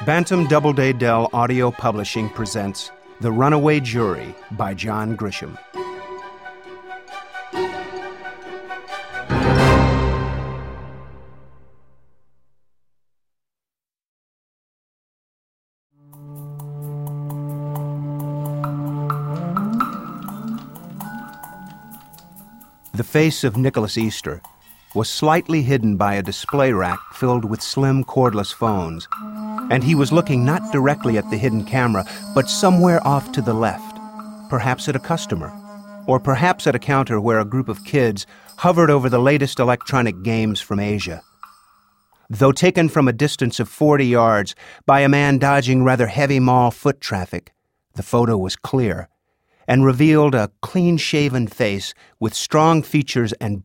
Bantam Doubleday Dell Audio Publishing presents The Runaway Jury by John Grisham. The face of Nicholas Easter was slightly hidden by a display rack filled with slim cordless phones, and he was looking not directly at the hidden camera, but somewhere off to the left, perhaps at a customer, or perhaps at a counter where a group of kids hovered over the latest electronic games from Asia. Though taken from a distance of 40 yards by a man dodging rather heavy mall foot traffic, the photo was clear and revealed a clean-shaven face with strong features and